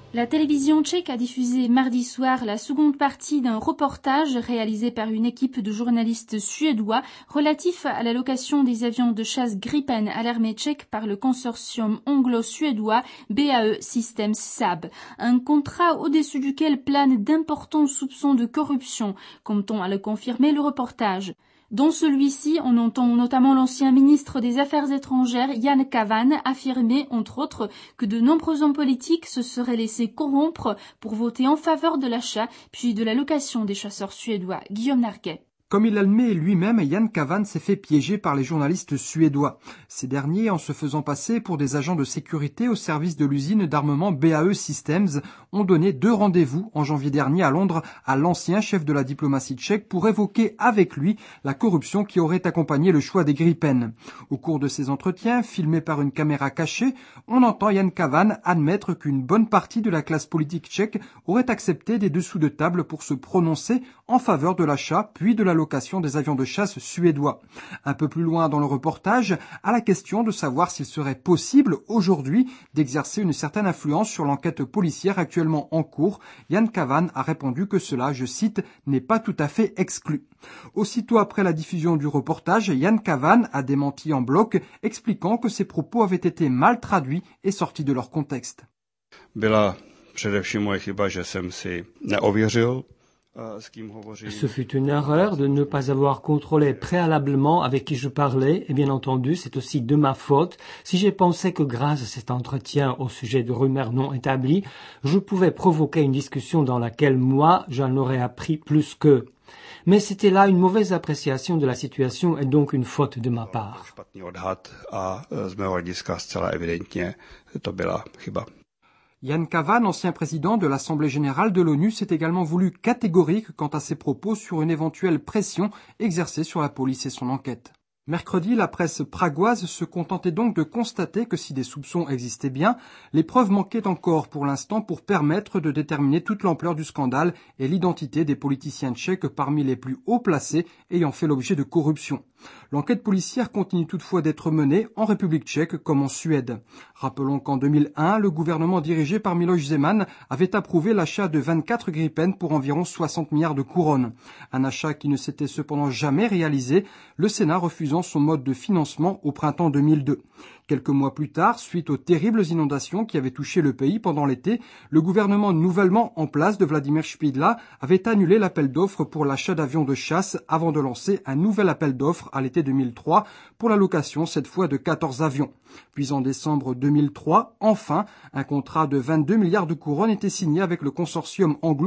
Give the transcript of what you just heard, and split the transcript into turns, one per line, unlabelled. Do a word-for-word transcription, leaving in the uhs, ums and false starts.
La télévision tchèque a diffusé mardi soir la seconde partie d'un reportage réalisé par une équipe de journalistes suédois relatif à la location des avions de chasse Gripen à l'armée tchèque par le consortium anglo-suédois B A E Systems Saab, un contrat au-dessus duquel planent d'importants soupçons de corruption, comme tend à le confirmer le reportage. Dans celui-ci, on entend notamment l'ancien ministre des Affaires étrangères Jan Kavan affirmer, entre autres, que de nombreux hommes politiques se seraient laissés corrompre pour voter en faveur de l'achat puis de la location des chasseurs suédois. Guillaume Narguet.
Comme il l'admet lui-même, Jan Kavan s'est fait piéger par les journalistes suédois. Ces derniers, en se faisant passer pour des agents de sécurité au service de l'usine d'armement B A E Systems, ont donné deux rendez-vous en janvier dernier à Londres à l'ancien chef de la diplomatie tchèque pour évoquer avec lui la corruption qui aurait accompagné le choix des Gripen. Au cours de ces entretiens, filmés par une caméra cachée, on entend Jan Kavan admettre qu'une bonne partie de la classe politique tchèque aurait accepté des dessous de table pour se prononcer en faveur de l'achat puis de la location des avions de chasse suédois. Un peu plus loin dans le reportage, à la question de savoir s'il serait possible aujourd'hui d'exercer une certaine influence sur l'enquête policière actuellement en cours, Jan Kavan a répondu que cela, je cite, n'est pas tout à fait exclu. Aussitôt après la diffusion du reportage, Jan Kavan a démenti en bloc, expliquant que ses propos avaient été mal traduits et sortis de leur contexte.
Byla především moje chyba, že jsem si neověřil.
Ce fut une erreur de ne pas avoir contrôlé préalablement avec qui je parlais, et bien entendu, c'est aussi de ma faute si j'ai pensé que grâce à cet entretien au sujet de rumeurs non établies, je pouvais provoquer une discussion dans laquelle moi, j'en aurais appris plus qu'eux. Mais c'était là une mauvaise appréciation de la situation et donc une faute de ma part.
Jan Kavan, ancien président de l'Assemblée générale de l'ONU, s'est également voulu catégorique quant à ses propos sur une éventuelle pression exercée sur la police et son enquête. Mercredi, la presse pragoise se contentait donc de constater que si des soupçons existaient bien, les preuves manquaient encore pour l'instant pour permettre de déterminer toute l'ampleur du scandale et l'identité des politiciens tchèques parmi les plus haut placés ayant fait l'objet de corruption. L'enquête policière continue toutefois d'être menée en République tchèque comme en Suède. Rappelons qu'en deux mille un, le gouvernement dirigé par Miloš Zeman avait approuvé l'achat de vingt-quatre Gripen pour environ soixante milliards de couronnes. Un achat qui ne s'était cependant jamais réalisé, le Sénat refusant son mode de financement au printemps deux mille deux. Quelques mois plus tard, suite aux terribles inondations qui avaient touché le pays pendant l'été, le gouvernement nouvellement en place de Vladimir Špidla avait annulé l'appel d'offres pour l'achat d'avions de chasse avant de lancer un nouvel appel d'offres à l'été deux mille trois pour la location cette fois de quatorze avions. Puis en décembre deux mille trois, enfin, un contrat de vingt-deux milliards de couronnes était signé avec le consortium anglo